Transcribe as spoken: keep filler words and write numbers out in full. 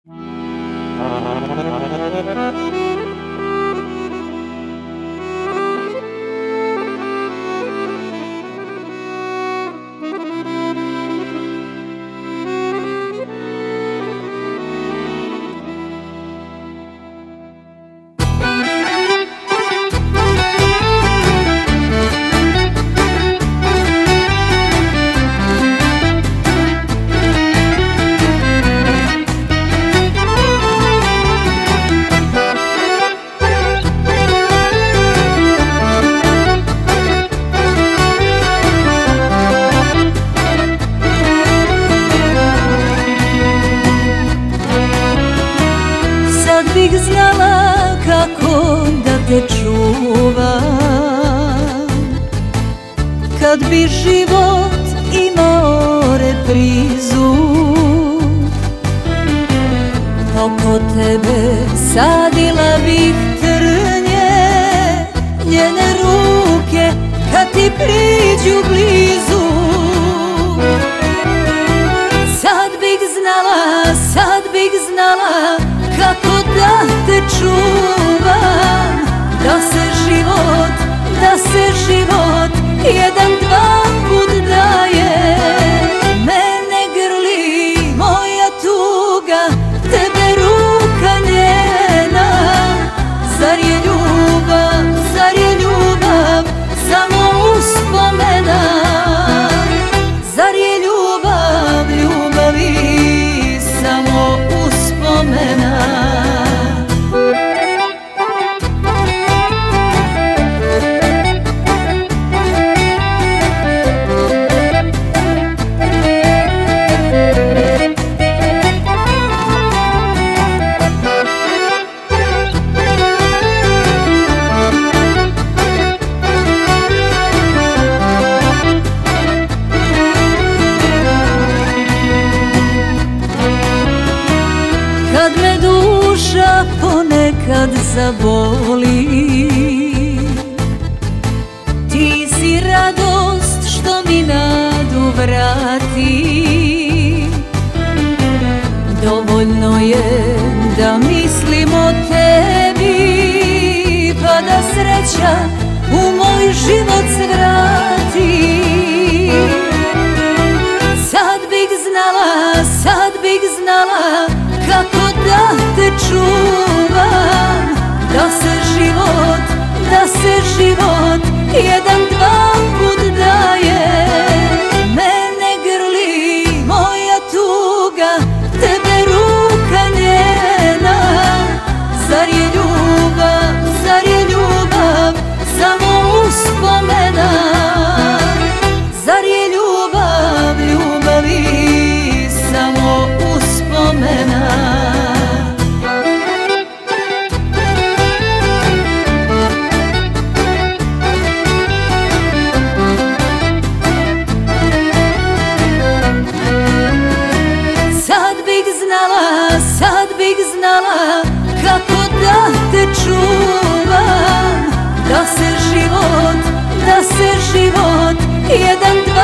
Bih znala kako da te čuvam, kad bi život imao reprizu. Oko tebe sadila bih trnje, njene ruke kad ti priđu blizu. Sad bih znala, sad bih znala kako da te čuvam, da se život, da se život jedan, dva put daje. Mene grli moja tuga, tebe ruka njena. Zar je ljubav, zar je ljubav samo uspomena? Zar je ljubav, ljubavi samo uspomena? Kad me duša ponekad zaboli, ti si radost što mi nadu vrati. Dovoljno je da mislim o tebi, pa da sreća u moj život svrati. Sad bih znala, sad bih znala kako da te čuvam, da se život, da se život jedan, dva put daje. Mene grli moja tuga, tebe ruka njena. Zar je ljubav, zar je ljubav samo uspomena? Zar je ljubav, ljubavi samo uspomena? Sad bih znala, sad bih znala kako da te čuvam, da se život, da se život jedan, dva